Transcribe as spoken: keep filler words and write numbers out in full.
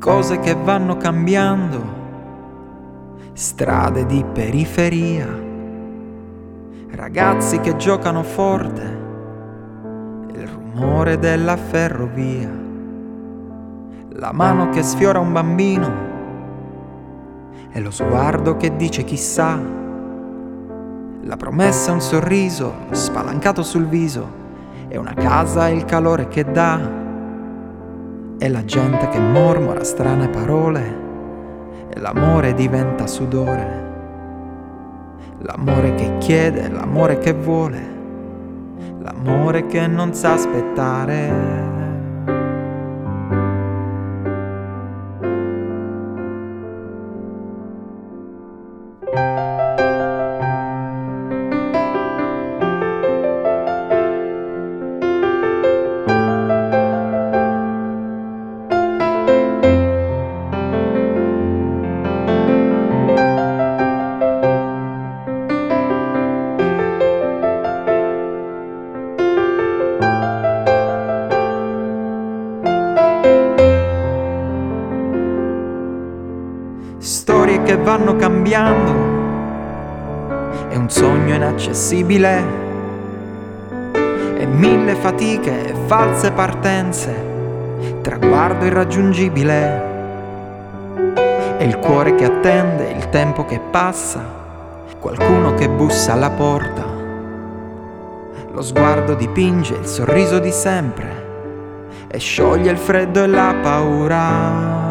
cose che vanno cambiando, strade di periferia, ragazzi che giocano forte, il rumore della ferrovia, la mano che sfiora un bambino e lo sguardo che dice chissà, la promessa è un sorriso spalancato sul viso e una casa e il calore che dà, e la gente che mormora strane parole, e l'amore diventa sudore, l'amore che chiede, l'amore che vuole, l'amore che non sa aspettare. Storie che vanno cambiando, è un sogno inaccessibile, e mille fatiche e false partenze, traguardo irraggiungibile, e il cuore che attende, il tempo che passa, qualcuno che bussa alla porta, lo sguardo dipinge il sorriso di sempre e scioglie il freddo e la paura.